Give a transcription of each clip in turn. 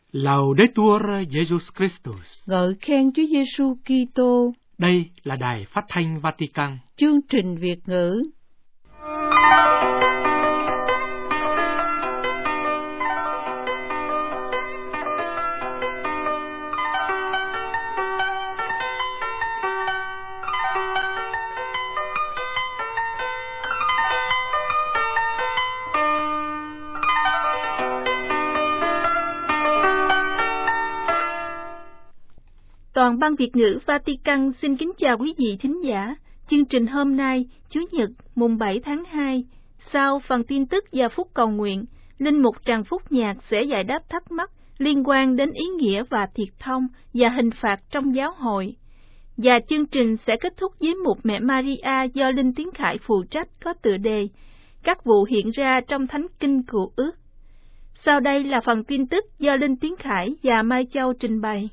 Laudetur Jesus Christus. Ngợi khen Chúa Giêsu Kitô. Đây là Đài Phát thanh Vatican. Chương trình Việt ngữ. Toàn ban Việt ngữ Vatican xin kính chào quý vị thính giả. Chương trình hôm nay, Chủ nhật, mùng 7 tháng 2, sau phần tin tức và phút cầu nguyện, Linh mục Trần Phúc Nhạc sẽ giải đáp thắc mắc liên quan đến ý nghĩa và thiệt thông và hình phạt trong giáo hội. Và chương trình sẽ kết thúc với mục Mẹ Maria do Linh Tiến Khải phụ trách có tựa đề Các vụ hiện ra trong Thánh Kinh Cựu Ước. Sau đây là phần tin tức do Linh Tiến Khải và Mai Châu trình bày.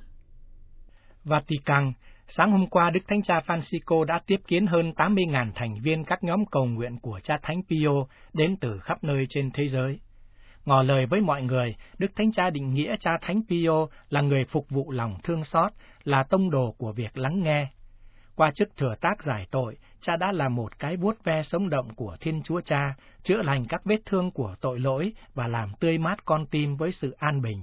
Vatican, sáng hôm qua Đức Thánh Cha Francisco đã tiếp kiến hơn 80.000 thành viên các nhóm cầu nguyện của Cha Thánh Pio đến từ khắp nơi trên thế giới. Ngỏ lời với mọi người, Đức Thánh Cha định nghĩa Cha Thánh Pio là người phục vụ lòng thương xót, là tông đồ của việc lắng nghe. Qua chức thừa tác giải tội, Cha đã là một cái vuốt ve sống động của Thiên Chúa Cha, chữa lành các vết thương của tội lỗi và làm tươi mát con tim với sự an bình.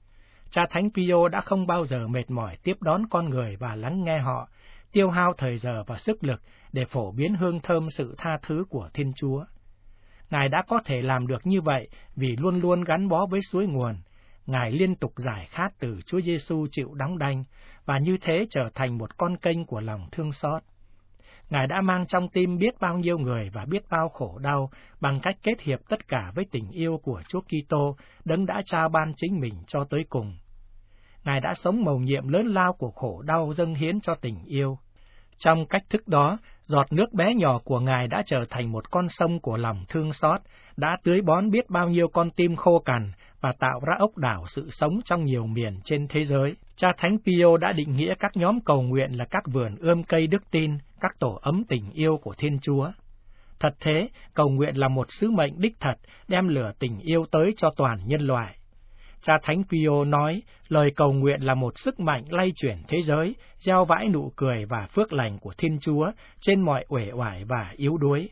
Cha Thánh Pio đã không bao giờ mệt mỏi tiếp đón con người và lắng nghe họ, tiêu hao thời giờ và sức lực để phổ biến hương thơm sự tha thứ của Thiên Chúa. Ngài đã có thể làm được như vậy vì luôn luôn gắn bó với suối nguồn. Ngài liên tục giải khát từ Chúa Giêsu chịu đóng đanh và như thế trở thành một con kênh của lòng thương xót. Ngài đã mang trong tim biết bao nhiêu người và biết bao khổ đau bằng cách kết hiệp tất cả với tình yêu của Chúa Kitô, Đấng đã trao ban chính mình cho tới cùng. Ngài đã sống mầu nhiệm lớn lao của khổ đau dâng hiến cho tình yêu. Trong cách thức đó, giọt nước bé nhỏ của Ngài đã trở thành một con sông của lòng thương xót, đã tưới bón biết bao nhiêu con tim khô cằn và tạo ra ốc đảo sự sống trong nhiều miền trên thế giới. Cha Thánh Pio đã định nghĩa các nhóm cầu nguyện là các vườn ươm cây đức tin, các tổ ấm tình yêu của Thiên Chúa. Thật thế, cầu nguyện là một sứ mệnh đích thật, đem lửa tình yêu tới cho toàn nhân loại. Cha Thánh Pio nói, lời cầu nguyện là một sức mạnh lay chuyển thế giới, gieo vãi nụ cười và phước lành của Thiên Chúa trên mọi uể oải và yếu đuối.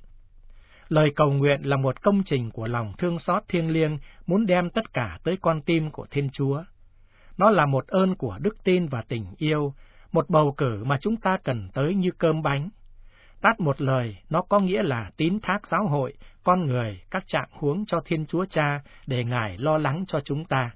Lời cầu nguyện là một công trình của lòng thương xót thiêng liêng, muốn đem tất cả tới con tim của Thiên Chúa. Nó là một ơn của đức tin và tình yêu, một bầu cử mà chúng ta cần tới như cơm bánh. Tắt một lời, nó có nghĩa là tín thác giáo hội, con người, các trạng huống cho Thiên Chúa Cha để Ngài lo lắng cho chúng ta.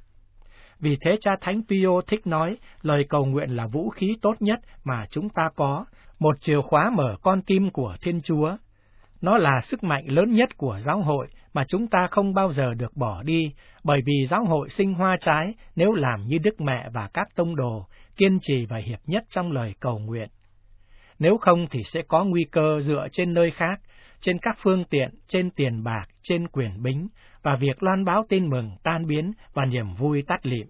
Vì thế Cha Thánh Pio thích nói, lời cầu nguyện là vũ khí tốt nhất mà chúng ta có, một chìa khóa mở con tim của Thiên Chúa. Nó là sức mạnh lớn nhất của giáo hội mà chúng ta không bao giờ được bỏ đi, bởi vì giáo hội sinh hoa trái nếu làm như Đức Mẹ và các tông đồ, kiên trì và hiệp nhất trong lời cầu nguyện. Nếu không thì sẽ có nguy cơ dựa trên nơi khác, trên các phương tiện, trên tiền bạc, trên quyền bính, và việc loan báo tin mừng tan biến và niềm vui tắt lịm.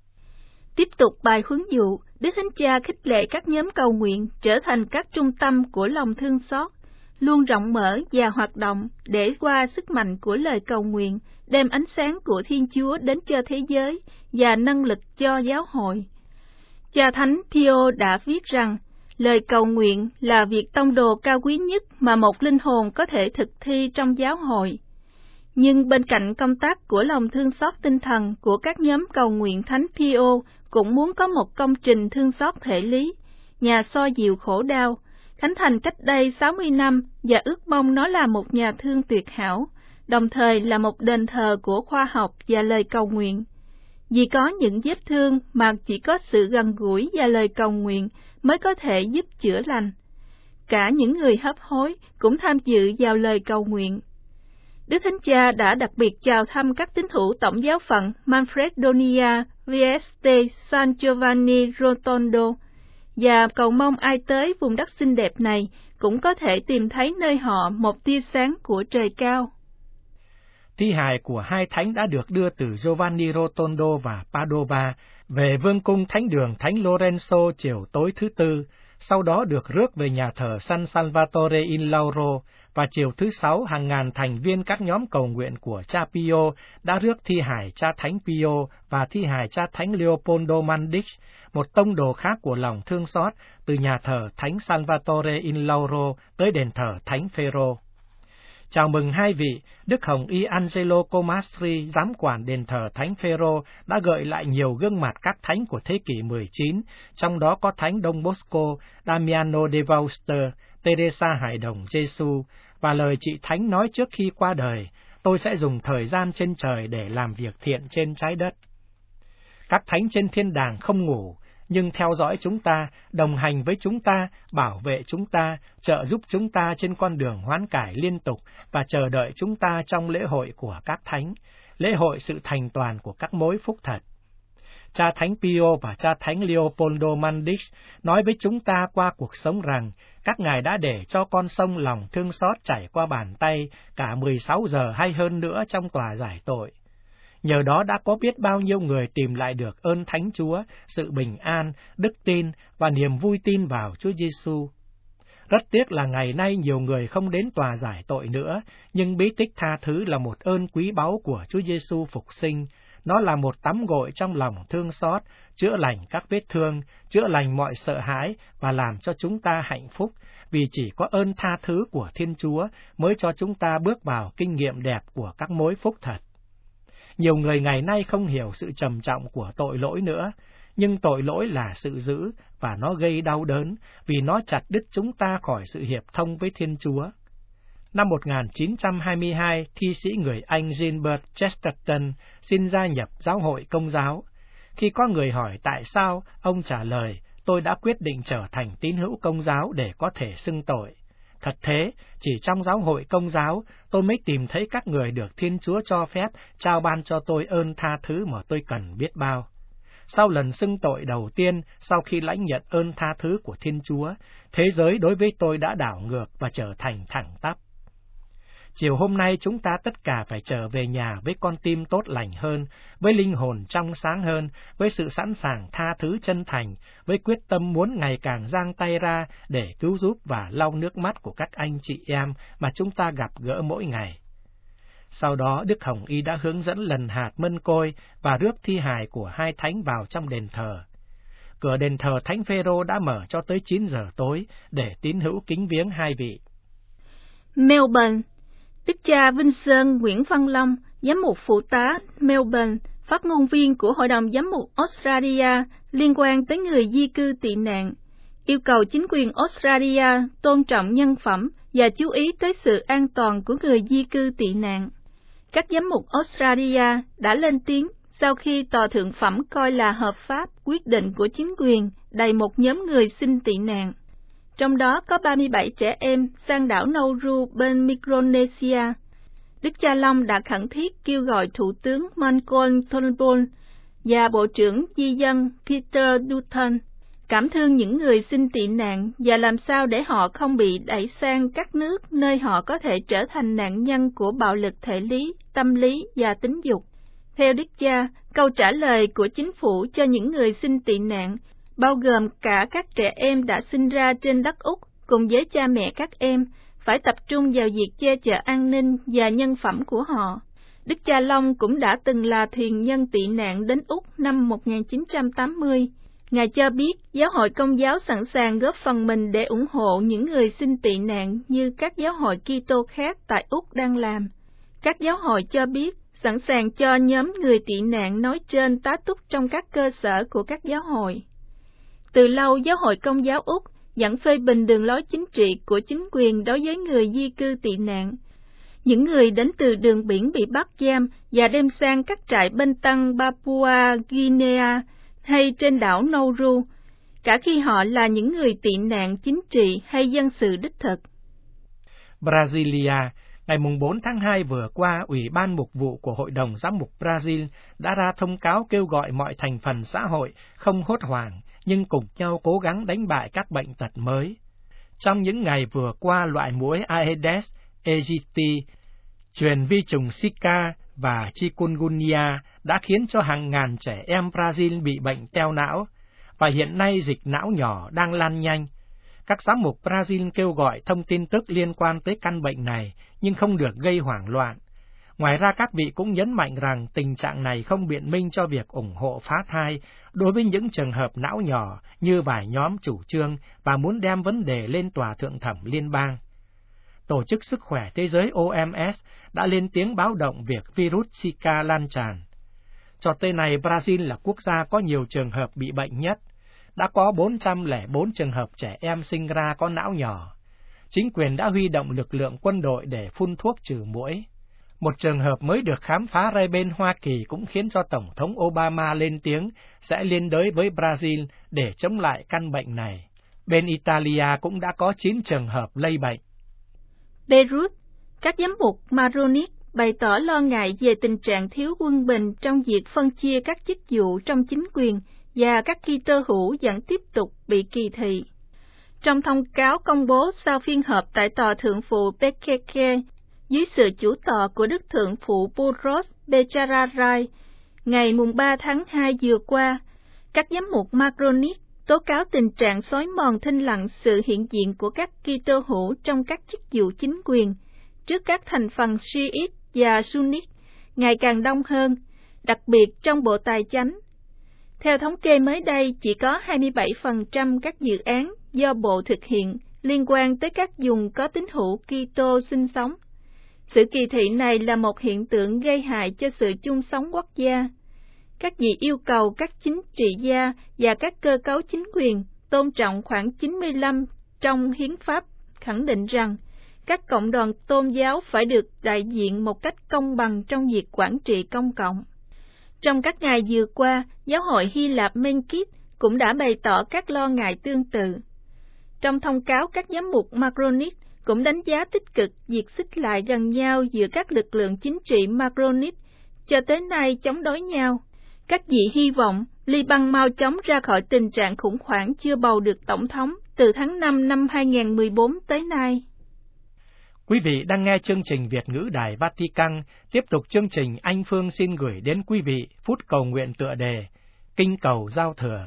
Tiếp tục bài huấn dụ, Đức Thánh Cha khích lệ các nhóm cầu nguyện trở thành các trung tâm của lòng thương xót, luôn rộng mở và hoạt động để qua sức mạnh của lời cầu nguyện đem ánh sáng của Thiên Chúa đến cho thế giới và năng lực cho giáo hội. Cha Thánh Pio đã viết rằng, lời cầu nguyện là việc tông đồ cao quý nhất mà một linh hồn có thể thực thi trong giáo hội. Nhưng bên cạnh công tác của lòng thương xót tinh thần của các nhóm cầu nguyện, Thánh Pio cũng muốn có một công trình thương xót thể lý, nhà xoa dịu khổ đau, khánh thành cách đây 60 năm và ước mong nó là một nhà thương tuyệt hảo, đồng thời là một đền thờ của khoa học và lời cầu nguyện. Vì có những vết thương mà chỉ có sự gần gũi và lời cầu nguyện mới có thể giúp chữa lành. Cả những người hấp hối cũng tham dự vào lời cầu nguyện. Đức Thánh Cha đã đặc biệt chào thăm các tín hữu Tổng giáo phận Manfredonia VST San Giovanni Rotondo và cầu mong ai tới vùng đất xinh đẹp này cũng có thể tìm thấy nơi họ một tia sáng của trời cao. Thi hài của hai thánh đã được đưa từ Giovanni Rotondo và Padova về vương cung thánh đường Thánh Lorenzo chiều tối thứ Tư, sau đó được rước về nhà thờ San Salvatore in Lauro, và chiều thứ Sáu hàng ngàn thành viên các nhóm cầu nguyện của cha Pio đã rước thi hài cha Thánh Pio và thi hài cha Thánh Leopoldo Mandic, một tông đồ khác của lòng thương xót, từ nhà thờ Thánh Salvatore in Lauro tới đền thờ Thánh Phêrô. Chào mừng hai vị, Đức Hồng Y Angelo Comastri, giám quản đền thờ Thánh Phêrô, đã gợi lại nhiều gương mặt các thánh của thế kỷ 19, trong đó có Thánh Don Bosco, Damiano de Vauster, Teresa Hải Đồng Giêsu, và lời chị Thánh nói trước khi qua đời: tôi sẽ dùng thời gian trên trời để làm việc thiện trên trái đất. Các thánh trên thiên đàng không ngủ, nhưng theo dõi chúng ta, đồng hành với chúng ta, bảo vệ chúng ta, trợ giúp chúng ta trên con đường hoán cải liên tục và chờ đợi chúng ta trong lễ hội của các thánh, lễ hội sự thành toàn của các mối phúc thật. Cha Thánh Pio và cha Thánh Leopoldo Mandic nói với chúng ta qua cuộc sống rằng các ngài đã để cho con sông lòng thương xót chảy qua bàn tay cả 16 giờ hay hơn nữa trong tòa giải tội. Nhờ đó đã có biết bao nhiêu người tìm lại được ơn Thánh Chúa, sự bình an, đức tin và niềm vui tin vào Chúa Giêsu. Rất tiếc là ngày nay nhiều người không đến tòa giải tội nữa, nhưng bí tích tha thứ là một ơn quý báu của Chúa Giêsu phục sinh. Nó là một tắm gội trong lòng thương xót, chữa lành các vết thương, chữa lành mọi sợ hãi và làm cho chúng ta hạnh phúc, vì chỉ có ơn tha thứ của Thiên Chúa mới cho chúng ta bước vào kinh nghiệm đẹp của các mối phúc thật. Nhiều người ngày nay không hiểu sự trầm trọng của tội lỗi nữa, nhưng tội lỗi là sự dữ và nó gây đau đớn vì nó chặt đứt chúng ta khỏi sự hiệp thông với Thiên Chúa. Năm 1922, thi sĩ người Anh Gilbert Chesterton xin gia nhập giáo hội Công giáo. Khi có người hỏi tại sao, ông trả lời: tôi đã quyết định trở thành tín hữu Công giáo để có thể xưng tội. Thật thế, chỉ trong giáo hội Công giáo, tôi mới tìm thấy các người được Thiên Chúa cho phép trao ban cho tôi ơn tha thứ mà tôi cần biết bao. Sau lần xưng tội đầu tiên, sau khi lãnh nhận ơn tha thứ của Thiên Chúa, thế giới đối với tôi đã đảo ngược và trở thành thẳng tắp. Chiều hôm nay chúng ta tất cả phải trở về nhà với con tim tốt lành hơn, với linh hồn trong sáng hơn, với sự sẵn sàng tha thứ chân thành, với quyết tâm muốn ngày càng giang tay ra để cứu giúp và lau nước mắt của các anh chị em mà chúng ta gặp gỡ mỗi ngày. Sau đó Đức Hồng Y đã hướng dẫn lần hạt mân côi và rước thi hài của hai thánh vào trong đền thờ. Cửa đền thờ Thánh Phêrô đã mở cho tới 9 giờ tối để tín hữu kính viếng hai vị. Melbourne, Đức cha Vinh Sơn Nguyễn Văn Long, giám mục phụ tá Melbourne, phát ngôn viên của Hội đồng Giám mục Australia liên quan tới người di cư tị nạn, yêu cầu chính quyền Australia tôn trọng nhân phẩm và chú ý tới sự an toàn của người di cư tị nạn. Các giám mục Australia đã lên tiếng sau khi Tòa Thượng Phẩm coi là hợp pháp quyết định của chính quyền đày một nhóm người xin tị nạn. Trong đó có 37 trẻ em sang đảo Nauru bên Micronesia. Đức cha Long đã khẩn thiết kêu gọi Thủ tướng Malcolm Turnbull và Bộ trưởng Di dân Peter Dutton cảm thương những người xin tị nạn và làm sao để họ không bị đẩy sang các nước nơi họ có thể trở thành nạn nhân của bạo lực thể lý, tâm lý và tính dục. Theo Đức cha, câu trả lời của chính phủ cho những người xin tị nạn bao gồm cả các trẻ em đã sinh ra trên đất Úc cùng với cha mẹ các em, phải tập trung vào việc che chở an ninh và nhân phẩm của họ. Đức cha Long cũng đã từng là thuyền nhân tị nạn đến Úc năm 1980. Ngài cho biết giáo hội Công giáo sẵn sàng góp phần mình để ủng hộ những người xin tị nạn như các giáo hội Kitô khác tại Úc đang làm. Các giáo hội cho biết sẵn sàng cho nhóm người tị nạn nói trên tá túc trong các cơ sở của các giáo hội. Từ lâu, giáo hội Công giáo Úc vẫn phê bình đường lối chính trị của chính quyền đối với người di cư tị nạn. Những người đến từ đường biển bị bắt giam và đem sang các trại bên Tân Papua Guinea hay trên đảo Nauru, cả khi họ là những người tị nạn chính trị hay dân sự đích thực. Brasilia, ngày 4 tháng 2 vừa qua, Ủy ban Mục vụ của Hội đồng Giám mục Brazil đã ra thông cáo kêu gọi mọi thành phần xã hội không hốt hoảng, nhưng cùng nhau cố gắng đánh bại các bệnh tật mới. Trong những ngày vừa qua, loại muỗi Aedes aegypti, truyền vi trùng Zika và chikungunya đã khiến cho hàng ngàn trẻ em Brazil bị bệnh teo não, và hiện nay dịch não nhỏ đang lan nhanh. Các giám mục Brazil kêu gọi thông tin tức liên quan tới căn bệnh này, nhưng không được gây hoảng loạn. Ngoài ra các vị cũng nhấn mạnh rằng tình trạng này không biện minh cho việc ủng hộ phá thai đối với những trường hợp não nhỏ như vài nhóm chủ trương và muốn đem vấn đề lên Tòa Thượng thẩm Liên bang. Tổ chức Sức khỏe Thế giới OMS đã lên tiếng báo động việc virus Zika lan tràn. Cho tới nay, Brazil là quốc gia có nhiều trường hợp bị bệnh nhất. Đã có 404 trường hợp trẻ em sinh ra có não nhỏ. Chính quyền đã huy động lực lượng quân đội để phun thuốc trừ muỗi. Một trường hợp mới được khám phá ra bên Hoa Kỳ cũng khiến cho Tổng thống Obama lên tiếng sẽ liên đới với Brazil để chống lại căn bệnh này. Bên Italia cũng đã có 9 trường hợp lây bệnh. Beirut, các giám mục Maronit bày tỏ lo ngại về tình trạng thiếu quân bình trong việc phân chia các chức vụ trong chính quyền và các Kitô hữu vẫn tiếp tục bị kỳ thị. Trong thông cáo công bố sau phiên họp tại tòa thượng phụ Pekeke, dưới sự chủ tọa của Đức Thượng phụ Buros Becharai, ngày 3 tháng 2 vừa qua, các giám mục Maronit tố cáo tình trạng xói mòn thinh lặng sự hiện diện của các Kitô hữu trong các chức vụ chính quyền, trước các thành phần Shiite và Sunnit ngày càng đông hơn, đặc biệt trong Bộ Tài chánh. Theo thống kê mới đây, chỉ có 27% các dự án do Bộ thực hiện liên quan tới các vùng có tín hữu Kitô sinh sống. Sự kỳ thị này là một hiện tượng gây hại cho sự chung sống quốc gia. Các vị yêu cầu các chính trị gia và các cơ cấu chính quyền tôn trọng khoảng 95 trong hiến pháp khẳng định rằng các cộng đoàn tôn giáo phải được đại diện một cách công bằng trong việc quản trị công cộng. Trong các ngày vừa qua, Giáo hội Hy Lạp Menkit cũng đã bày tỏ các lo ngại tương tự. Trong thông cáo, các giám mục Maronit cũng đánh giá tích cực việc xích lại gần nhau giữa các lực lượng chính trị Maronit cho tới nay chống đối nhau. Các vị hy vọng Liban mau chóng ra khỏi tình trạng khủng hoảng chưa bầu được tổng thống từ tháng 5 năm 2014 tới nay. Quý vị đang nghe chương trình Việt ngữ Đài Vatican. Tiếp tục chương trình, anh Phương xin gửi đến quý vị phút cầu nguyện tựa đề Kinh cầu giao thừa.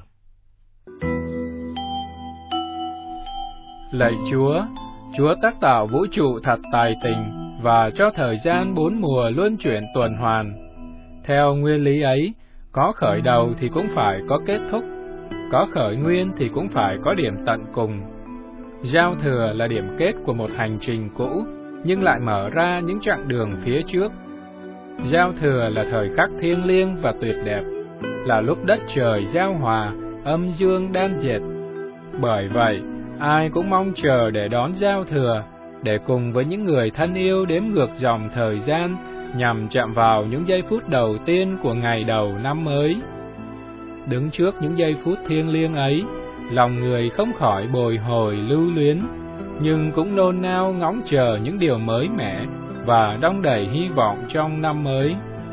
Lạy Chúa, Chúa tác tạo vũ trụ thật tài tình và cho thời gian 4 mùa luân chuyển tuần hoàn. Theo nguyên lý ấy, có khởi đầu thì cũng phải có kết thúc, có khởi nguyên thì cũng phải có điểm tận cùng. Giao thừa là điểm kết của một hành trình cũ, nhưng lại mở ra những chặng đường phía trước. Giao thừa là thời khắc thiêng liêng và tuyệt đẹp, là lúc đất trời giao hòa, âm dương đan dệt. Bởi vậy, ai cũng mong chờ để đón giao thừa, để cùng với những người thân yêu đếm ngược dòng thời gian, nhằm chạm vào những giây phút đầu tiên của ngày đầu năm mới. Đứng trước những giây phút thiêng liêng ấy, lòng người không khỏi bồi hồi lưu luyến, nhưng cũng nôn nao ngóng chờ những điều mới mẻ và đong đầy hy vọng trong năm mới.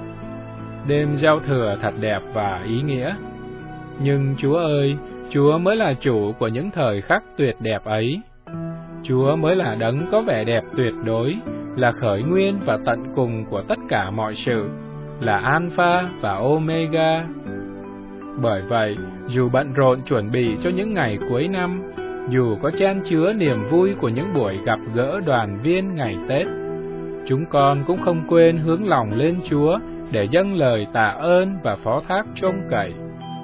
Đêm giao thừa thật đẹp và ý nghĩa. Nhưng Chúa ơi, Chúa mới là chủ của những thời khắc tuyệt đẹp ấy. Chúa mới là đấng có vẻ đẹp tuyệt đối, là khởi nguyên và tận cùng của tất cả mọi sự, là Alpha và Omega. Bởi vậy, dù bận rộn chuẩn bị cho những ngày cuối năm, dù có chan chứa niềm vui của những buổi gặp gỡ đoàn viên ngày Tết, chúng con cũng không quên hướng lòng lên Chúa để dâng lời tạ ơn và phó thác trông cậy.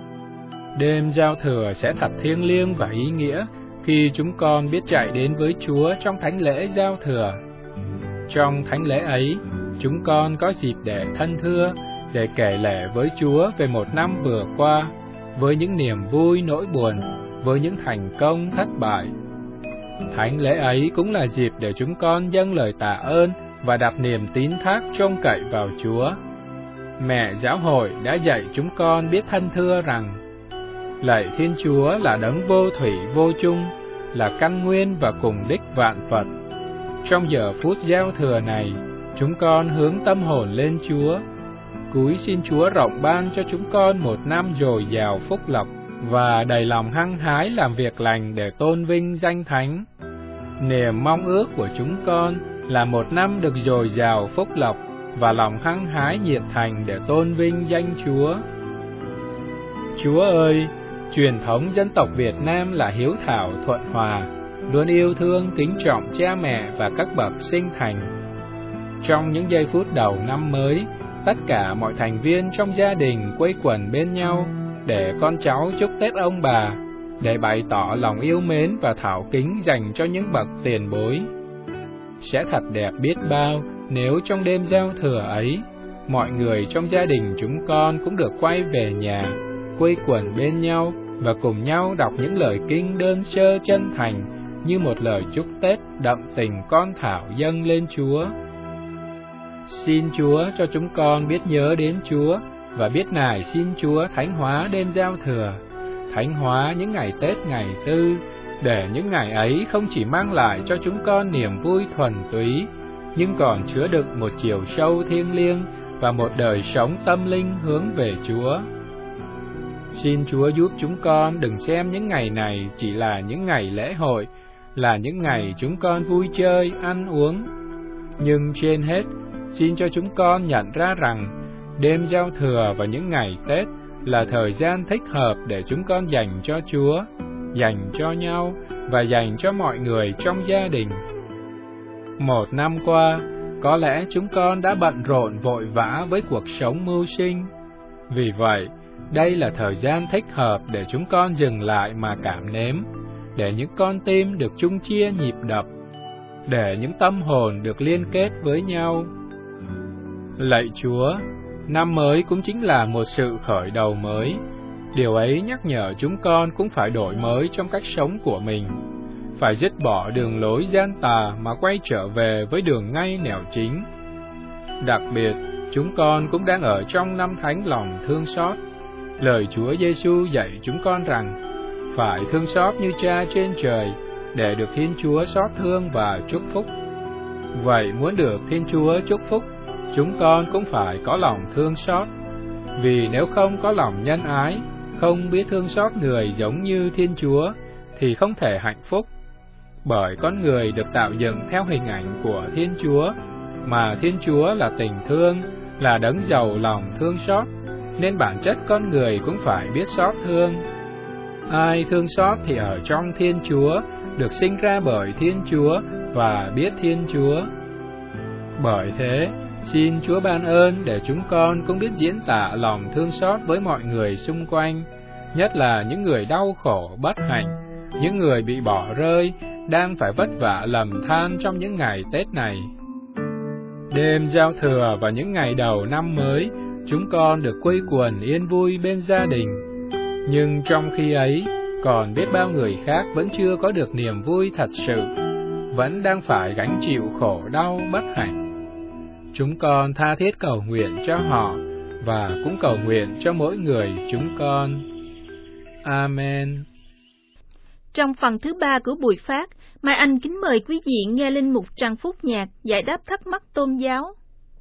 Đêm giao thừa sẽ thật thiêng liêng và ý nghĩa khi chúng con biết chạy đến với Chúa trong thánh lễ giao thừa. Trong thánh lễ ấy, chúng con có dịp để thân thưa, để kể lể với Chúa về một năm vừa qua, với những niềm vui nỗi buồn, với những thành công thất bại. Thánh lễ ấy cũng là dịp để chúng con dâng lời tạ ơn và đặt niềm tín thác trông cậy vào Chúa. Mẹ Giáo hội đã dạy chúng con biết thân thưa rằng: lạy Thiên Chúa là đấng vô thủy vô chung, là căn nguyên và cùng đích vạn vật. Trong giờ phút giao thừa này, chúng con hướng tâm hồn lên Chúa, cúi xin Chúa rộng ban cho chúng con một năm dồi dào phúc lộc và đầy lòng hăng hái làm việc lành để tôn vinh danh Thánh. Niềm mong ước của chúng con là một năm được dồi dào phúc lộc và lòng hăng hái nhiệt thành để tôn vinh danh Chúa. Chúa ơi, truyền thống dân tộc Việt Nam là hiếu thảo thuận hòa, luôn yêu thương kính trọng cha mẹ và các bậc sinh thành. Trong những giây phút đầu năm mới, tất cả mọi thành viên trong gia đình quây quần bên nhau để con cháu chúc Tết ông bà, để bày tỏ lòng yêu mến và thảo kính dành cho những bậc tiền bối. Sẽ thật đẹp biết bao nếu trong đêm giao thừa ấy, mọi người trong gia đình chúng con cũng được quay về nhà, quây quần bên nhau và cùng nhau đọc những lời kinh đơn sơ chân thành như một lời chúc Tết đậm tình con thảo dâng lên Chúa. Xin Chúa cho chúng con biết nhớ đến Chúa và biết nài xin Chúa thánh hóa đêm giao thừa, thánh hóa những ngày Tết ngày Tư, để những ngày ấy không chỉ mang lại cho chúng con niềm vui thuần túy, nhưng còn chứa đựng một chiều sâu thiêng liêng và một đời sống tâm linh hướng về Chúa. Xin Chúa giúp chúng con đừng xem những ngày này chỉ là những ngày lễ hội, là những ngày chúng con vui chơi, ăn uống. Nhưng trên hết, xin cho chúng con nhận ra rằng đêm giao thừa và những ngày Tết là thời gian thích hợp để chúng con dành cho Chúa, dành cho nhau và dành cho mọi người trong gia đình. Một năm qua, có lẽ chúng con đã bận rộn vội vã với cuộc sống mưu sinh. Vì vậy, đây là thời gian thích hợp để chúng con dừng lại mà cảm nếm, để những con tim được chung chia nhịp đập, để những tâm hồn được liên kết với nhau. Lạy Chúa, năm mới cũng chính là một sự khởi đầu mới. Điều ấy nhắc nhở chúng con cũng phải đổi mới trong cách sống của mình, phải dứt bỏ đường lối gian tà mà quay trở về với đường ngay nẻo chính. Đặc biệt, chúng con cũng đang ở trong năm thánh lòng thương xót. Lời Chúa Giêsu dạy chúng con rằng phải thương xót như Cha trên trời để được Thiên Chúa xót thương và chúc phúc. Vậy muốn được Thiên Chúa chúc phúc, chúng con cũng phải có lòng thương xót. Vì nếu không có lòng nhân ái, không biết thương xót người giống như Thiên Chúa, thì không thể hạnh phúc. Bởi con người được tạo dựng theo hình ảnh của Thiên Chúa, mà Thiên Chúa là tình thương, là đấng giàu lòng thương xót, nên bản chất con người cũng phải biết xót thương. Ai thương xót thì ở trong Thiên Chúa, được sinh ra bởi Thiên Chúa và biết Thiên Chúa. Bởi thế, xin Chúa ban ơn để chúng con cũng biết diễn tả lòng thương xót với mọi người xung quanh, nhất là những người đau khổ, bất hạnh, những người bị bỏ rơi, đang phải vất vả lầm than trong những ngày Tết này. Đêm giao thừa và những ngày đầu năm mới, chúng con được quây quần yên vui bên gia đình. Nhưng trong khi ấy, còn biết bao người khác vẫn chưa có được niềm vui thật sự, vẫn đang phải gánh chịu khổ đau bất hạnh. Chúng con tha thiết cầu nguyện cho họ và cũng cầu nguyện cho mỗi người chúng con. Amen. Trong phần thứ 3 của buổi phát, Mai Anh kính mời quý vị nghe linh mục Trần Phúc Nhạc giải đáp thắc mắc tôn giáo.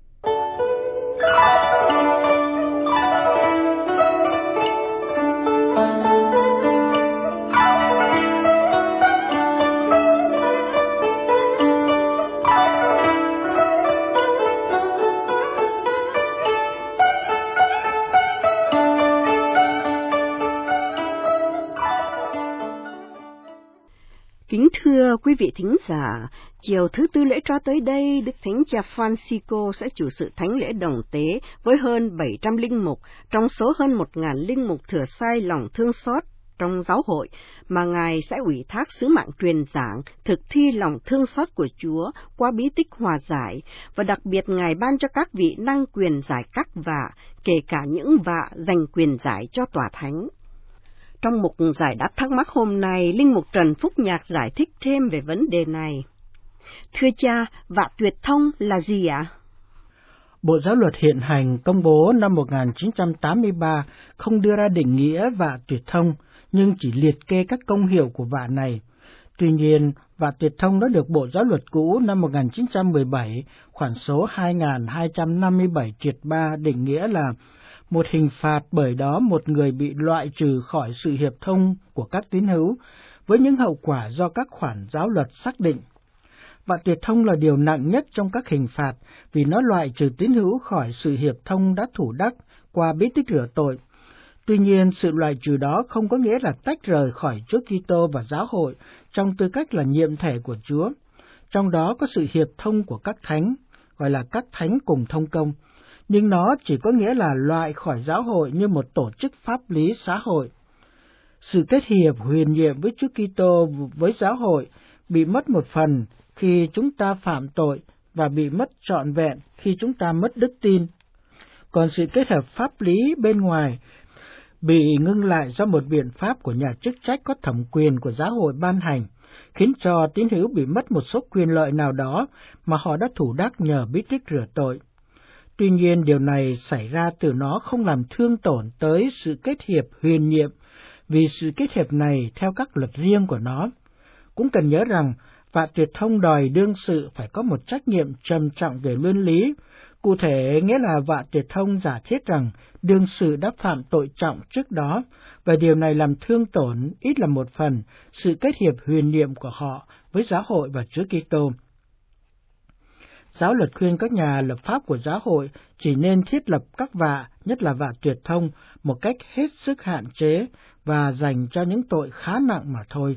Kính thưa quý vị thính giả, chiều thứ Tư lễ Tróa tới đây, Đức Thánh Cha Francisco sẽ chủ sự thánh lễ đồng tế với hơn 700 linh mục, trong số hơn 1.000 linh mục thừa sai lòng thương xót trong giáo hội, mà Ngài sẽ ủy thác sứ mạng truyền giảng, thực thi lòng thương xót của Chúa qua bí tích hòa giải, và đặc biệt Ngài ban cho các vị năng quyền giải các vạ, kể cả những vạ dành quyền giải cho tòa thánh. Trong mục giải đáp thắc mắc hôm nay, linh mục Trần Phúc Nhạc giải thích thêm về vấn đề này. Thưa cha, vạ tuyệt thông là gì ạ? Bộ Giáo luật hiện hành công bố năm 1983 không đưa ra định nghĩa vạ tuyệt thông, nhưng chỉ liệt kê các công hiệu của vạ này. Tuy nhiên, vạ tuyệt thông đã được Bộ Giáo luật cũ năm 1917, khoản số 2257-3 định nghĩa là một hình phạt bởi đó một người bị loại trừ khỏi sự hiệp thông của các tín hữu, với những hậu quả do các khoản giáo luật xác định. Vạ tuyệt thông là điều nặng nhất trong các hình phạt, vì nó loại trừ tín hữu khỏi sự hiệp thông đã thủ đắc qua bí tích rửa tội. Tuy nhiên, sự loại trừ đó không có nghĩa là tách rời khỏi Chúa Kitô và giáo hội trong tư cách là nhiệm thể của Chúa. Trong đó có sự hiệp thông của các thánh, gọi là các thánh cùng thông công, nhưng nó chỉ có nghĩa là loại khỏi giáo hội như một tổ chức pháp lý xã hội. Sự kết hiệp huyền nhiệm với Chúa Kitô với giáo hội bị mất một phần khi chúng ta phạm tội và bị mất trọn vẹn khi chúng ta mất đức tin. Còn sự kết hợp pháp lý bên ngoài bị ngưng lại do một biện pháp của nhà chức trách có thẩm quyền của giáo hội ban hành, khiến cho tín hữu bị mất một số quyền lợi nào đó mà họ đã thủ đắc nhờ bí tích rửa tội. Tuy nhiên, điều này xảy ra từ nó không làm thương tổn tới sự kết hiệp huyền nhiệm, vì sự kết hiệp này theo các luật riêng của nó. Cũng cần nhớ rằng, vạ tuyệt thông đòi đương sự phải có một trách nhiệm trầm trọng về luân lý. Cụ thể nghĩa là vạ tuyệt thông giả thiết rằng đương sự đã phạm tội trọng trước đó, và điều này làm thương tổn ít là một phần sự kết hiệp huyền nhiệm của họ với giáo hội và Chúa Kitô. Giáo luật khuyên các nhà lập pháp của giáo hội chỉ nên thiết lập các vạ, nhất là vạ tuyệt thông, một cách hết sức hạn chế và dành cho những tội khá nặng mà thôi.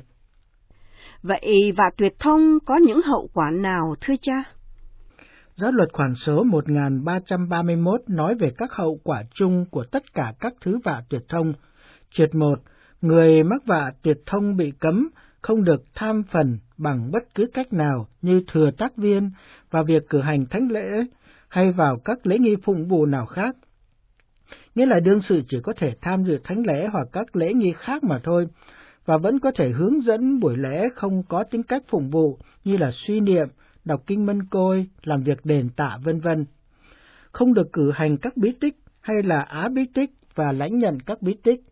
Vậy vạ tuyệt thông có những hậu quả nào thưa cha? Giáo luật khoản số 1331 nói về các hậu quả chung của tất cả các thứ vạ tuyệt thông. Triệt 1. Người mắc vạ tuyệt thông bị cấm không được tham phần bằng bất cứ cách nào như thừa tác viên vào việc cử hành thánh lễ hay vào các lễ nghi phụng vụ nào khác. Nghĩa là đương sự chỉ có thể tham dự thánh lễ hoặc các lễ nghi khác mà thôi, và vẫn có thể hướng dẫn buổi lễ không có tính cách phụng vụ như là suy niệm, đọc kinh mân côi, làm việc đền tạ vân vân. Không được cử hành các bí tích hay là á bí tích và lãnh nhận các bí tích.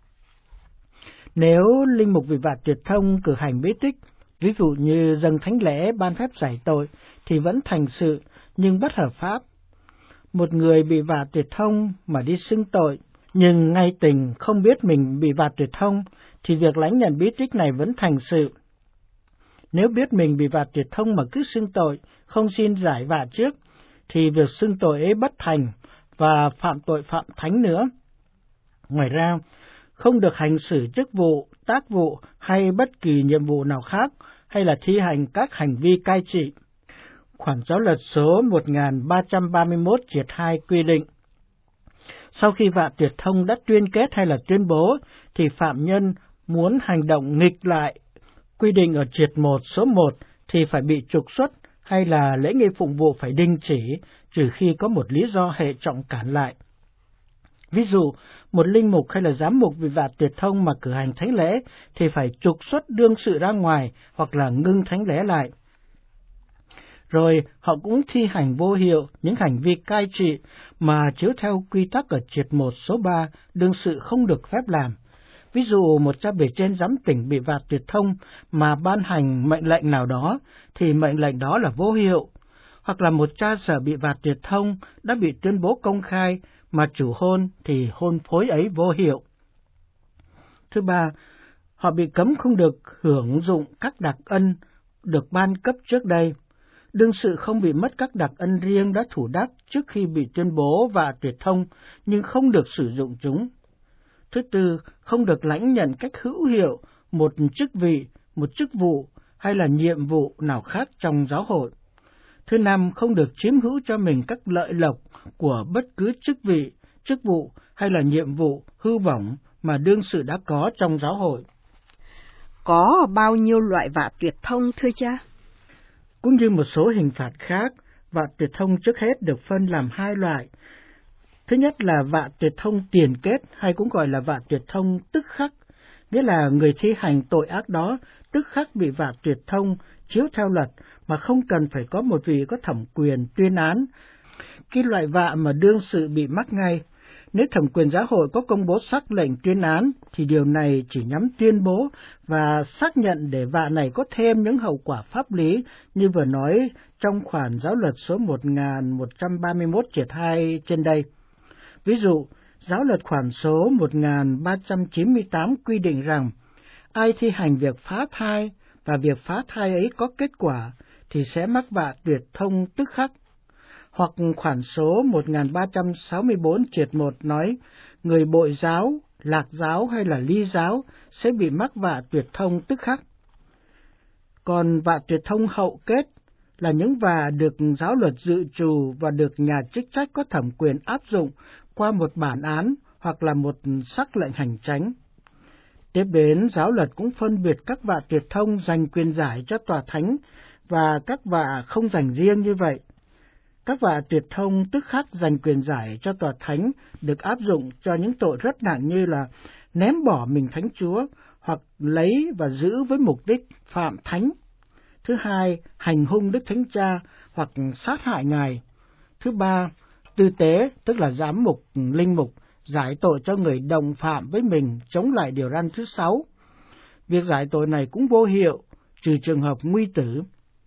Nếu linh mục bị vạ tuyệt thông cử hành bí tích, ví dụ như dâng thánh lễ ban phép giải tội, thì vẫn thành sự nhưng bất hợp pháp. Một người bị vạ tuyệt thông mà đi xưng tội, nhưng ngay tình không biết mình bị vạ tuyệt thông, thì việc lãnh nhận bí tích này vẫn thành sự. Nếu biết mình bị vạ tuyệt thông mà cứ xưng tội, không xin giải vạ trước, thì việc xưng tội ấy bất thành và phạm tội phạm thánh nữa. Ngoài ra, không được hành xử chức vụ, tác vụ hay bất kỳ nhiệm vụ nào khác, hay là thi hành các hành vi cai trị. Khoản giáo luật số 1331-2 quy định, sau khi vạ tuyệt thông đã tuyên kết hay là tuyên bố, thì phạm nhân muốn hành động nghịch lại quy định ở triệt 1 số 1 thì phải bị trục xuất hay là lễ nghi phụng vụ phải đình chỉ, trừ khi có một lý do hệ trọng cản lại. Ví dụ, một linh mục hay là giám mục vì vạ tuyệt thông mà cử hành thánh lễ thì phải trục xuất đương sự ra ngoài hoặc là ngưng thánh lễ lại. Rồi họ cũng thi hành vô hiệu những hành vi cai trị mà chiếu theo quy tắc ở triệt 1 số 3 đương sự không được phép làm. Ví dụ một cha bề trên giám tỉnh bị vạ tuyệt thông mà ban hành mệnh lệnh nào đó thì mệnh lệnh đó là vô hiệu, hoặc là một cha sở bị vạ tuyệt thông đã bị tuyên bố công khai mà chủ hôn thì hôn phối ấy vô hiệu. Thứ ba, họ bị cấm không được hưởng dụng các đặc ân được ban cấp trước đây. Đương sự không bị mất các đặc ân riêng đã thủ đắc trước khi bị tuyên bố vạ tuyệt thông, nhưng không được sử dụng chúng. Thứ tư, không được lãnh nhận cách hữu hiệu một chức vị, một chức vụ hay là nhiệm vụ nào khác trong giáo hội. Thứ năm, không được chiếm hữu cho mình các lợi lộc của bất cứ chức vị, chức vụ hay là nhiệm vụ hư vọng mà đương sự đã có trong giáo hội. Có bao nhiêu loại vạ tuyệt thông thưa cha? Cũng như một số hình phạt khác, vạ tuyệt thông trước hết được phân làm hai loại. Thứ nhất là vạ tuyệt thông tiền kết, hay cũng gọi là vạ tuyệt thông tức khắc, nghĩa là người thi hành tội ác đó tức khắc bị vạ tuyệt thông chiếu theo luật mà không cần phải có một vị có thẩm quyền tuyên án. Cái loại vạ mà đương sự bị mắc ngay, nếu thẩm quyền giáo hội có công bố sắc lệnh tuyên án thì điều này chỉ nhắm tuyên bố và xác nhận để vạ này có thêm những hậu quả pháp lý như vừa nói trong khoản giáo luật số 1131-2 trên đây. Ví dụ, giáo luật khoản số 1398 quy định rằng ai thi hành việc phá thai và việc phá thai ấy có kết quả thì sẽ mắc vạ tuyệt thông tức khắc. Hoặc khoản số 1364-1 nói người bội giáo lạc giáo hay là ly giáo sẽ bị mắc vạ tuyệt thông tức khắc. Còn vạ tuyệt thông hậu kết là những vạ được giáo luật dự trù và được nhà chức trách có thẩm quyền áp dụng qua một bản án hoặc là một sắc lệnh hành chánh. Tiếp đến, giáo luật cũng phân biệt các vạ tuyệt thông dành quyền giải cho tòa thánh và các vạ không dành riêng như vậy. Các vạ tuyệt thông tức khắc dành quyền giải cho tòa thánh được áp dụng cho những tội rất nặng như là ném bỏ mình Thánh Chúa hoặc lấy và giữ với mục đích phạm thánh. Thứ hai, hành hung Đức Thánh Cha hoặc sát hại Ngài. Thứ ba, tư tế, tức là giám mục, linh mục, giải tội cho người đồng phạm với mình chống lại điều răn thứ 6. Việc giải tội này cũng vô hiệu, trừ trường hợp nguy tử.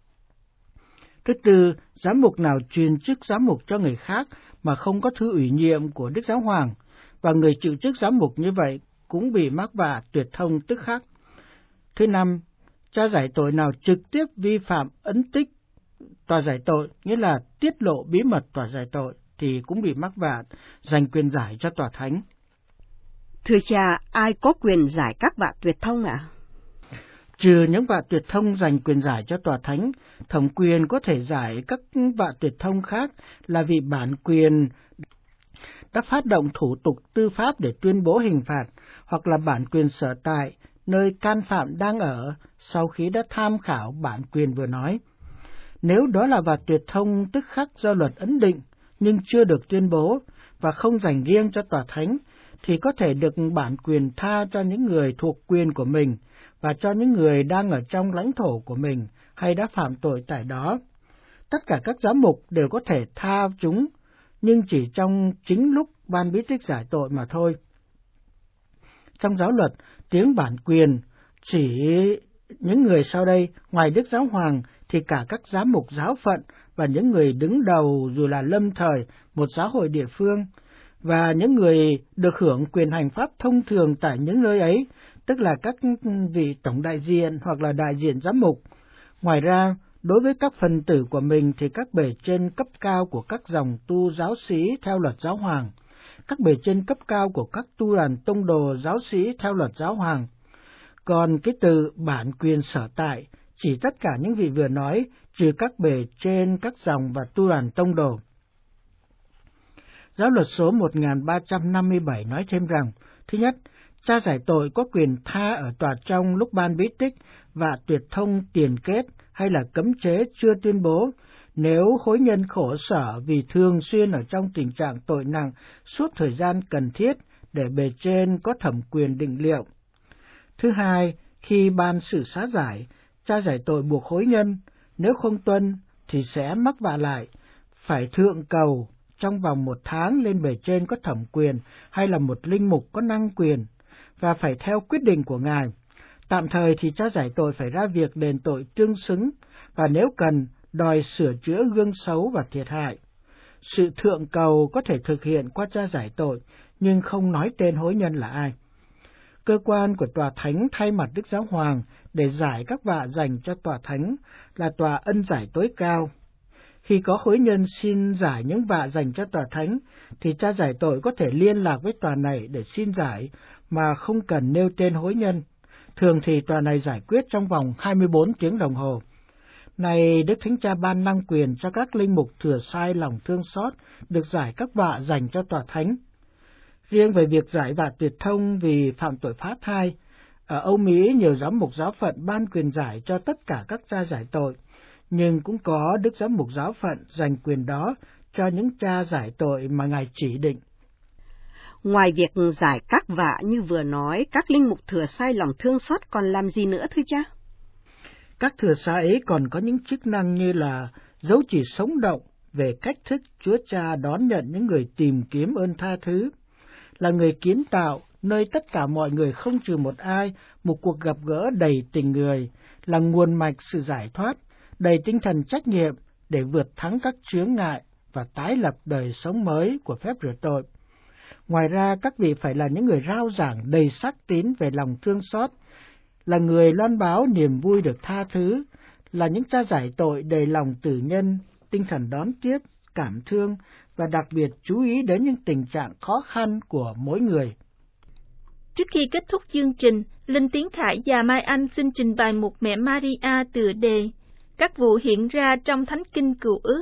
Thứ tư, giám mục nào truyền chức giám mục cho người khác mà không có thư ủy nhiệm của Đức Giáo Hoàng, và người chịu chức giám mục như vậy cũng bị mắc vạ tuyệt thông tức khắc. Thứ năm, cha giải tội nào trực tiếp vi phạm ấn tích tòa giải tội, nghĩa là tiết lộ bí mật tòa giải tội, thì cũng bị mắc vạ giành quyền giải cho tòa thánh. Thưa cha, ai có quyền giải các vạ tuyệt thông ạ? Trừ những vạ tuyệt thông giành quyền giải cho tòa thánh, thẩm quyền có thể giải các vạ tuyệt thông khác là vì bản quyền đã phát động thủ tục tư pháp để tuyên bố hình phạt, hoặc là bản quyền sở tại nơi can phạm đang ở sau khi đã tham khảo bản quyền vừa nói. Nếu đó là vạ tuyệt thông tức khắc do luật ấn định nhưng chưa được tuyên bố và không dành riêng cho tòa thánh, thì có thể được bản quyền tha cho những người thuộc quyền của mình và cho những người đang ở trong lãnh thổ của mình hay đã phạm tội tại đó. Tất cả các giám mục đều có thể tha chúng, nhưng chỉ trong chính lúc ban bí tích giải tội mà thôi. Trong giáo luật, tiếng bản quyền chỉ những người sau đây, ngoài Đức Giáo Hoàng thì cả các giám mục giáo phận và những người đứng đầu dù là lâm thời một giáo hội địa phương, và những người được hưởng quyền hành pháp thông thường tại những nơi ấy, tức là các vị tổng đại diện hoặc là đại diện giám mục. Ngoài ra, đối với các phần tử của mình thì các bề trên cấp cao của các dòng tu giáo sĩ theo luật giáo hoàng, các bề trên cấp cao của các tu đoàn tông đồ giáo sĩ theo luật giáo hoàng. Còn cái từ bản quyền sở tại chỉ tất cả những vị vừa nói, trừ các bề trên các dòng và tu đoàn tông đồ. Giáo luật số 1357 nói thêm rằng, thứ nhất, cha giải tội có quyền tha ở tòa trong lúc ban bí tích và tuyệt thông tiền kết hay là cấm chế chưa tuyên bố, nếu hối nhân khổ sở vì thường xuyên ở trong tình trạng tội nặng suốt thời gian cần thiết để bề trên có thẩm quyền định liệu. Thứ hai, khi ban sự xá giải, cha giải tội buộc hối nhân, nếu không tuân thì sẽ mắc vạ lại, phải thượng cầu trong vòng 1 tháng lên bề trên có thẩm quyền hay là một linh mục có năng quyền, và phải theo quyết định của ngài. Tạm thời thì cha giải tội phải ra việc đền tội tương xứng, và nếu cần, đòi sửa chữa gương xấu và thiệt hại. Sự thượng cầu có thể thực hiện qua cha giải tội, nhưng không nói tên hối nhân là ai. Cơ quan của tòa thánh thay mặt Đức Giáo Hoàng để giải các vạ dành cho tòa thánh là tòa ân giải tối cao. Khi có hối nhân xin giải những vạ dành cho tòa thánh, thì cha giải tội có thể liên lạc với tòa này để xin giải mà không cần nêu tên hối nhân. Thường thì tòa này giải quyết trong vòng 24 tiếng đồng hồ. Này, Đức Thánh Cha ban năng quyền cho các linh mục thừa sai lòng thương xót được giải các vạ dành cho tòa thánh. Riêng về việc giải vạ tuyệt thông vì phạm tội phá thai, ở Âu Mỹ nhiều giám mục giáo phận ban quyền giải cho tất cả các cha giải tội, nhưng cũng có Đức Giám mục giáo phận dành quyền đó cho những cha giải tội mà Ngài chỉ định. Ngoài việc giải các vạ như vừa nói, các linh mục thừa sai lòng thương xót còn làm gì nữa thưa cha? Các thừa sai ấy còn có những chức năng như là dấu chỉ sống động về cách thức Chúa Cha đón nhận những người tìm kiếm ơn tha thứ, là người kiến tạo nơi tất cả mọi người không trừ một ai, một cuộc gặp gỡ đầy tình người, là nguồn mạch sự giải thoát, đầy tinh thần trách nhiệm để vượt thắng các chướng ngại và tái lập đời sống mới của phép rửa tội. Ngoài ra, các vị phải là những người rao giảng đầy sắc tín về lòng thương xót, là người loan báo niềm vui được tha thứ, là những cha giải tội đầy lòng từ nhân, tinh thần đón tiếp, cảm thương và đặc biệt chú ý đến những tình trạng khó khăn của mỗi người. Trước khi kết thúc chương trình, Linh Tiến Khải và Mai Anh xin trình bày một Mẹ Maria tựa đề Các vụ hiện ra trong Thánh Kinh Cựu Ước.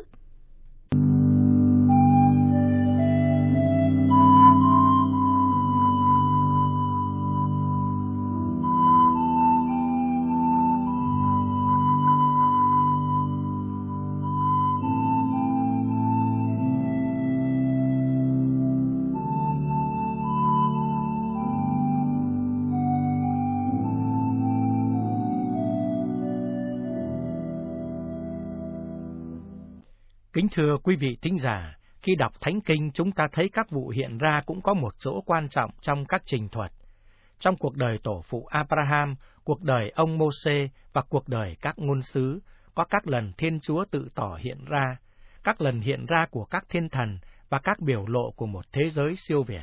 Kính thưa quý vị thính giả, khi đọc Thánh Kinh chúng ta thấy các vụ hiện ra cũng có một chỗ quan trọng trong các trình thuật. Trong cuộc đời tổ phụ Abraham, cuộc đời ông Mô-sê và cuộc đời các ngôn sứ, có các lần Thiên Chúa tự tỏ hiện ra, các lần hiện ra của các thiên thần và các biểu lộ của một thế giới siêu việt.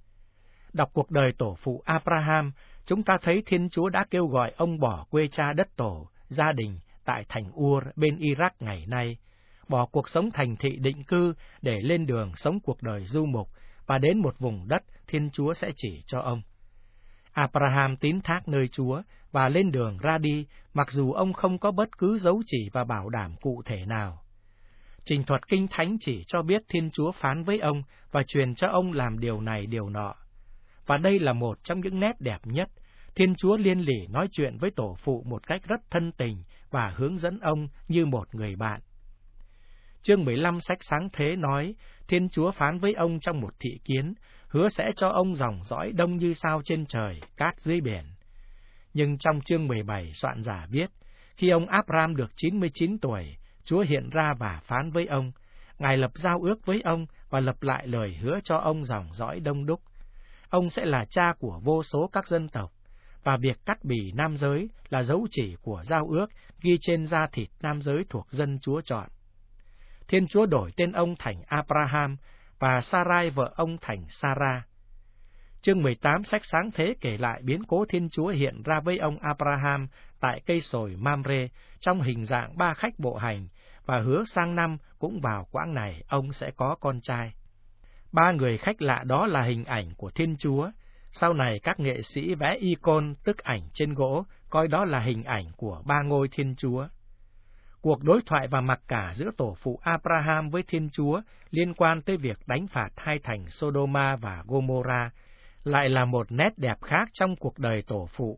Đọc cuộc đời tổ phụ Abraham, chúng ta thấy Thiên Chúa đã kêu gọi ông bỏ quê cha đất tổ, gia đình tại thành Ur bên Iraq ngày nay, bỏ cuộc sống thành thị định cư để lên đường sống cuộc đời du mục và đến một vùng đất Thiên Chúa sẽ chỉ cho ông. Abraham tín thác nơi Chúa và lên đường ra đi, mặc dù ông không có bất cứ dấu chỉ và bảo đảm cụ thể nào. Trình thuật Kinh Thánh chỉ cho biết Thiên Chúa phán với ông và truyền cho ông làm điều này điều nọ. Và đây là một trong những nét đẹp nhất. Thiên Chúa liên lỉ nói chuyện với tổ phụ một cách rất thân tình và hướng dẫn ông như một người bạn. Chương 15 sách Sáng Thế nói, Thiên Chúa phán với ông trong một thị kiến, hứa sẽ cho ông dòng dõi đông như sao trên trời, cát dưới biển. Nhưng trong chương 17, soạn giả viết, khi ông Abraham được 99 tuổi, Chúa hiện ra và phán với ông, Ngài lập giao ước với ông và lập lại lời hứa cho ông dòng dõi đông đúc. Ông sẽ là cha của vô số các dân tộc, và việc cắt bì nam giới là dấu chỉ của giao ước ghi trên da thịt nam giới thuộc dân Chúa chọn. Thiên Chúa đổi tên ông thành Abraham và Sarai vợ ông thành Sarah. Chương 18 sách Sáng Thế kể lại biến cố Thiên Chúa hiện ra với ông Abraham tại cây sồi Mamre trong hình dạng ba khách bộ hành và hứa sang năm cũng vào quãng này ông sẽ có con trai. Ba người khách lạ đó là hình ảnh của Thiên Chúa. Sau này các nghệ sĩ vẽ icon tức ảnh trên gỗ coi đó là hình ảnh của ba ngôi Thiên Chúa. Cuộc đối thoại và mặc cả giữa tổ phụ Abraham với Thiên Chúa liên quan tới việc đánh phạt hai thành Sodoma và Gomorrah lại là một nét đẹp khác trong cuộc đời tổ phụ.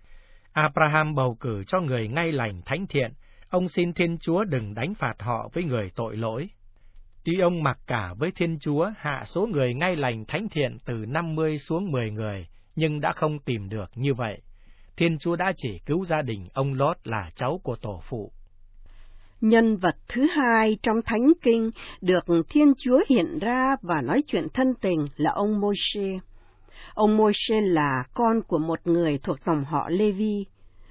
Abraham bầu cử cho người ngay lành thánh thiện, ông xin Thiên Chúa đừng đánh phạt họ với người tội lỗi. Tuy ông mặc cả với Thiên Chúa hạ số người ngay lành thánh thiện từ 50 xuống 10 người, nhưng đã không tìm được như vậy. Thiên Chúa đã chỉ cứu gia đình ông Lót là cháu của tổ phụ. Nhân vật thứ hai trong Thánh Kinh được Thiên Chúa hiện ra và nói chuyện thân tình là ông Môi-se. Ông Môi-se là con của một người thuộc dòng họ Lê-vi.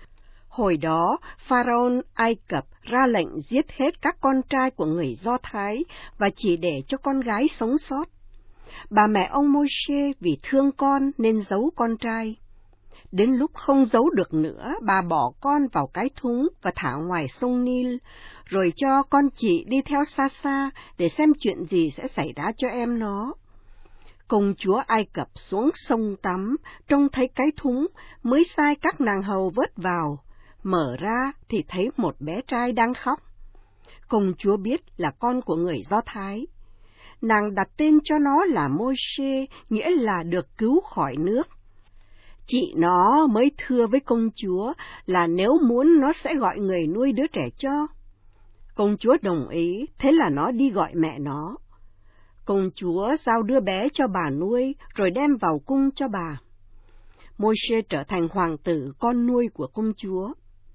Hồi đó, Pharaon Ai Cập ra lệnh giết hết các con trai của người Do Thái và chỉ để cho con gái sống sót. Bà mẹ ông Môi-se vì thương con nên giấu con trai. Đến lúc không giấu được nữa, bà bỏ con vào cái thúng và thả ngoài sông Nil, rồi cho con chị đi theo xa xa để xem chuyện gì sẽ xảy ra cho em nó. Công chúa Ai Cập xuống sông tắm, trông thấy cái thúng, mới sai các nàng hầu vớt vào. Mở ra thì thấy một bé trai đang khóc. Công chúa biết là con của người Do Thái. Nàng đặt tên cho nó là Môi-se, nghĩa là được cứu khỏi nước. Chị nó mới thưa với công chúa là nếu muốn nó sẽ gọi người nuôi đứa trẻ cho. Công chúa đồng ý, thế là nó đi gọi mẹ nó. Công chúa giao đứa bé cho bà nuôi, rồi đem vào cung cho bà. Môi-se trở thành hoàng tử con nuôi của công chúa.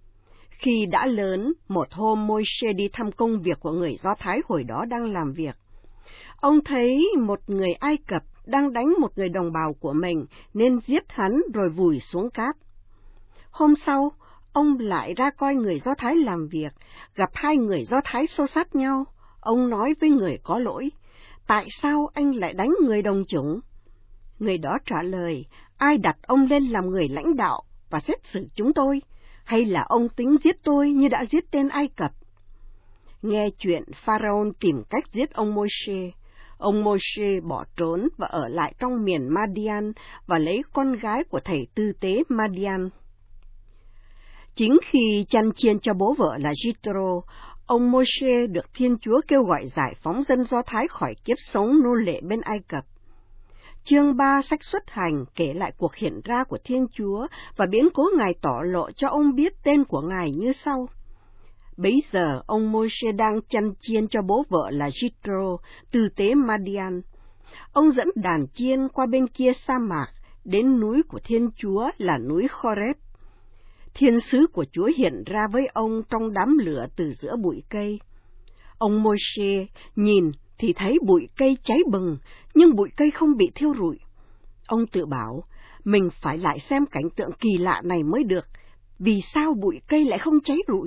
Khi đã lớn, một hôm Môi-se đi thăm công việc của người Do Thái hồi đó đang làm việc. Ông thấy một người Ai Cập đang đánh một người đồng bào của mình, nên giết hắn rồi vùi xuống cát. Hôm sau, ông lại ra coi người Do Thái làm việc, gặp hai người Do Thái xô xát nhau. Ông nói với người có lỗi, tại sao anh lại đánh người đồng chủng? Người đó trả lời, ai đặt ông lên làm người lãnh đạo và xét xử chúng tôi, hay là ông tính giết tôi như đã giết tên Ai Cập? Nghe chuyện, Pharaoh tìm cách giết ông Môi-se. ông Môi-se bỏ trốn và ở lại trong miền Madian và lấy con gái của thầy tư tế Madian. Chính khi chăn chiên cho bố vợ là Jitro, ông Môi-se được Thiên Chúa kêu gọi giải phóng dân Do Thái khỏi kiếp sống nô lệ bên Ai Cập. Chương 3 sách Xuất Hành kể lại cuộc hiện ra của Thiên Chúa và biến cố Ngài tỏ lộ cho ông biết tên của Ngài như sau. Bấy giờ ông Môi-se đang chăn chiên cho bố vợ là Jitro, tư tế Madian. Ông dẫn đàn chiên qua bên kia sa mạc, đến núi của Thiên Chúa là núi Horeb. Thiên sứ của Chúa hiện ra với ông trong đám lửa từ giữa bụi cây. Ông Môi-se nhìn thì thấy bụi cây cháy bừng, nhưng bụi cây không bị thiêu rụi. Ông tự bảo, mình phải lại xem cảnh tượng kỳ lạ này mới được, vì sao bụi cây lại không cháy rụi?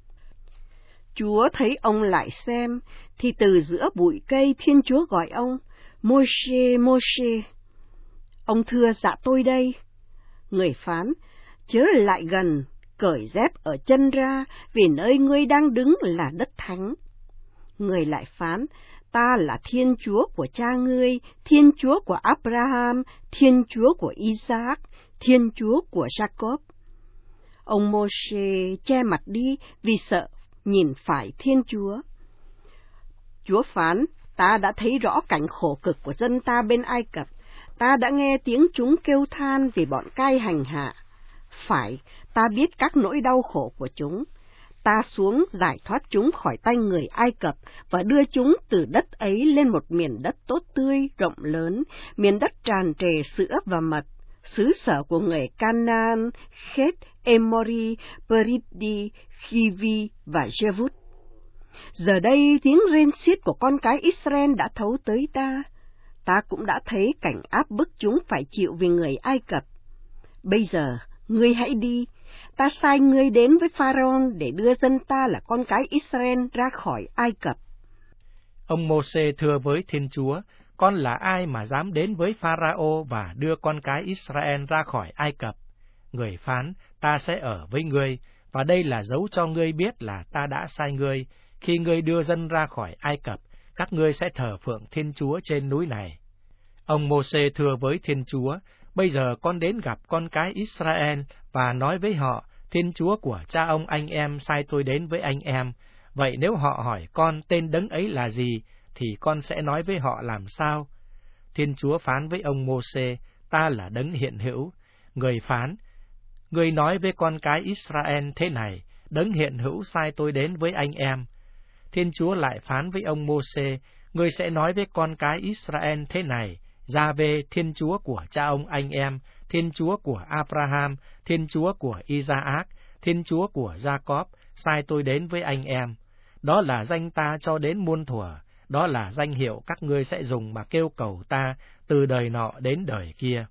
Chúa thấy ông lại xem, thì từ giữa bụi cây Thiên Chúa gọi ông, Môi-se, Môi-se. Ông thưa, dạ tôi đây. Người phán, chớ lại gần, cởi dép ở chân ra, vì nơi ngươi đang đứng là đất thánh. Người lại phán, ta là Thiên Chúa của cha ngươi, Thiên Chúa của Abraham, Thiên Chúa của Isaac, Thiên Chúa của Jacob. Ông Môi-se che mặt đi vì sợ nhìn phải Thiên Chúa. Chúa phán, ta đã thấy rõ cảnh khổ cực của dân ta bên Ai Cập, ta đã nghe tiếng chúng kêu than vì bọn cai hành hạ. Phải, ta biết các nỗi đau khổ của chúng. Ta xuống giải thoát chúng khỏi tay người Ai Cập và đưa chúng từ đất ấy lên một miền đất tốt tươi, rộng lớn, miền đất tràn trề sữa và mật, xứ sở của người Canaan, Khét, Emori, Peribdi, Khivi và Jevut. Giờ đây tiếng rên xiết của con cái Israel đã thấu tới ta. Ta cũng đã thấy cảnh áp bức chúng phải chịu vì người Ai Cập. Bây giờ, ngươi hãy đi. Ta sai ngươi đến với Pharaoh để đưa dân ta là con cái Israel ra khỏi Ai Cập. Ông Mô-sê thưa với Thiên Chúa, con là ai mà dám đến với Pharaoh và đưa con cái Israel ra khỏi Ai Cập? Người phán, ta sẽ ở với ngươi, và đây là dấu cho ngươi biết là ta đã sai ngươi. Khi ngươi đưa dân ra khỏi Ai Cập, các ngươi sẽ thờ phượng Thiên Chúa trên núi này. Ông Mô-sê thưa với Thiên Chúa, bây giờ con đến gặp con cái Israel và nói với họ, Thiên Chúa của cha ông anh em sai tôi đến với anh em. Vậy nếu họ hỏi con tên đấng ấy là gì, thì con sẽ nói với họ làm sao? Thiên Chúa phán với ông Mô-sê, ta là đấng hiện hữu. Người phán, người nói với con cái Israel thế này, đấng hiện hữu sai tôi đến với anh em. Thiên Chúa lại phán với ông Mô-sê, người sẽ nói với con cái Israel thế này, Gia-vê, Thiên Chúa của cha ông anh em, Thiên Chúa của Abraham, Thiên Chúa của Isaac, Thiên Chúa của Jacob, sai tôi đến với anh em. Đó là danh ta cho đến muôn thuở, đó là danh hiệu các ngươi sẽ dùng mà kêu cầu ta từ đời nọ đến đời kia.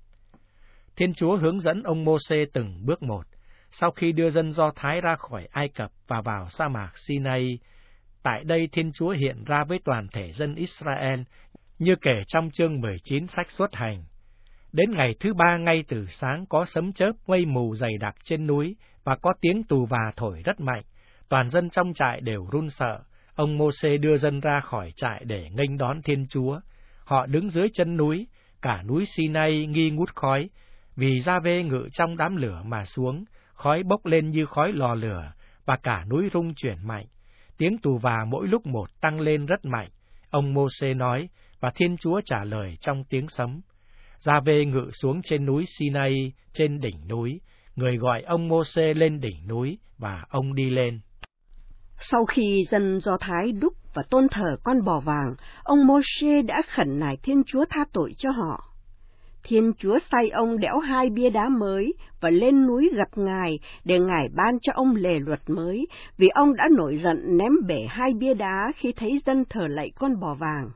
Thiên Chúa hướng dẫn ông Mô-sê từng bước một. Sau khi đưa dân Do Thái ra khỏi Ai Cập và vào sa mạc Sinai, tại đây Thiên Chúa hiện ra với toàn thể dân Israel, như kể trong chương 19 sách Xuất Hành. Đến ngày thứ 3 ngay từ sáng có sấm chớp mây mù dày đặc trên núi và có tiếng tù và thổi rất mạnh. Toàn dân trong trại đều run sợ. Ông Mô-sê đưa dân ra khỏi trại để nghênh đón Thiên Chúa. Họ đứng dưới chân núi, cả núi Sinai nghi ngút khói, vì Gia-vê ngự trong đám lửa mà xuống, khói bốc lên như khói lò lửa, và cả núi rung chuyển mạnh. Tiếng tù và mỗi lúc một tăng lên rất mạnh. Ông Mô-sê nói, và Thiên Chúa trả lời trong tiếng sấm. Gia-vê ngự xuống trên núi Sinai, trên đỉnh núi. Người gọi ông Mô-sê lên đỉnh núi, và ông đi lên. Sau khi dân Do Thái đúc và tôn thờ con bò vàng, ông Mô-sê đã khẩn nài Thiên Chúa tha tội cho họ. Thiên Chúa sai ông đẽo 2 bia đá mới và lên núi gặp Ngài để Ngài ban cho ông lề luật mới, vì ông đã nổi giận ném bể 2 bia đá khi thấy dân thờ lạy con bò vàng.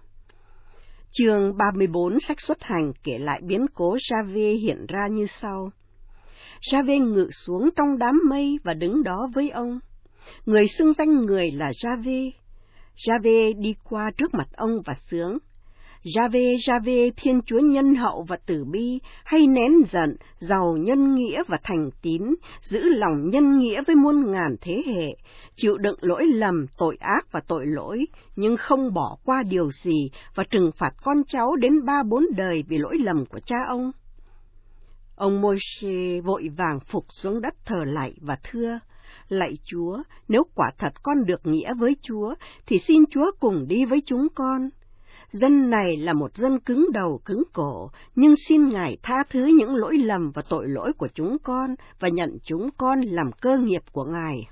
Chương 34 sách Xuất Hành kể lại biến cố Gia-vê hiện ra như sau. Gia-vê ngự xuống trong đám mây và đứng đó với ông. Người xưng danh người là Gia-vê. Gia-vê đi qua trước mặt ông và sướng. Giave, Giave, Thiên Chúa nhân hậu và tử bi, hay nén giận, giàu nhân nghĩa và thành tín, giữ lòng nhân nghĩa với muôn ngàn thế hệ, chịu đựng lỗi lầm, tội ác và tội lỗi, nhưng không bỏ qua điều gì và trừng phạt con cháu đến 3-4 đời vì lỗi lầm của cha ông. Ông Môi-se vội vàng phục xuống đất thờ lạy và thưa: Lạy Chúa, nếu quả thật con được nghĩa với Chúa, thì xin Chúa cùng đi với chúng con. Dân này là một dân cứng đầu cứng cổ, nhưng xin Ngài tha thứ những lỗi lầm và tội lỗi của chúng con và nhận chúng con làm cơ nghiệp của Ngài.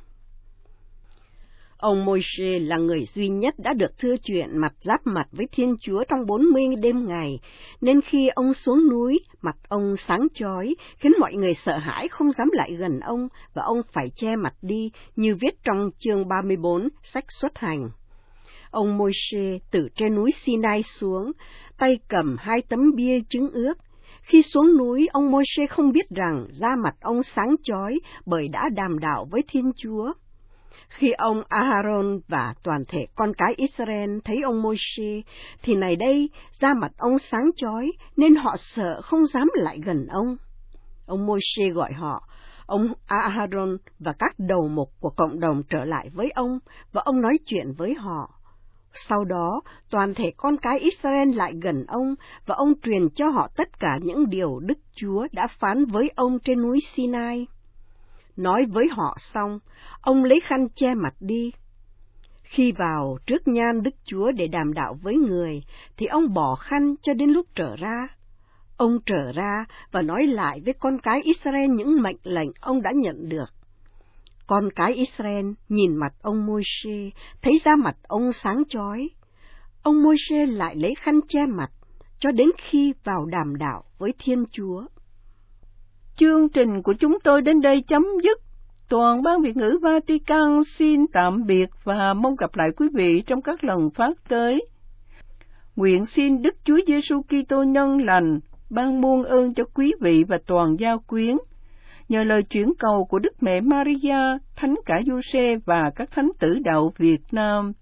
Ông Môi-se là người duy nhất đã được thưa chuyện mặt giáp mặt với Thiên Chúa trong 40 đêm ngày, nên khi ông xuống núi, mặt ông sáng chói, khiến mọi người sợ hãi không dám lại gần ông, và ông phải che mặt đi, như viết trong chương 34, sách Xuất Hành. Ông Môi-se từ trên núi Sinai xuống, tay cầm 2 tấm bia chứng ước. Khi xuống núi, ông Môi-se không biết rằng da mặt ông sáng chói bởi đã đàm đạo với Thiên Chúa. Khi ông Aaron và toàn thể con cái Israel thấy ông Môi-se, thì này đây, da mặt ông sáng chói, nên họ sợ không dám lại gần ông. Ông Môi-se gọi họ, ông Aaron và các đầu mục của cộng đồng trở lại với ông, và ông nói chuyện với họ. Sau đó, toàn thể con cái Israel lại gần ông, và ông truyền cho họ tất cả những điều Đức Chúa đã phán với ông trên núi Sinai. Nói với họ xong, ông lấy khăn che mặt đi. Khi vào trước nhan Đức Chúa để đàm đạo với người, thì ông bỏ khăn cho đến lúc trở ra. Ông trở ra và nói lại với con cái Israel những mệnh lệnh ông đã nhận được. Con cái Israel nhìn mặt ông Môi-se, thấy da mặt ông sáng chói. Ông Môi-se lại lấy khăn che mặt, cho đến khi vào đàm đạo với Thiên Chúa. Chương trình của chúng tôi đến đây chấm dứt. Toàn ban Việt ngữ Vatican xin tạm biệt và mong gặp lại quý vị trong các lần phát tới. Nguyện xin Đức Chúa Giêsu Kitô nhân lành ban muôn ơn cho quý vị và toàn giao quyến. Nhờ lời chuyển cầu của Đức Mẹ Maria, Thánh cả Giuse và các thánh tử đạo Việt Nam.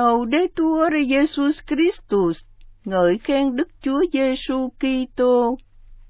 Laudetur Jesus Christus, ngợi khen Đức Chúa Giêsu Kitô.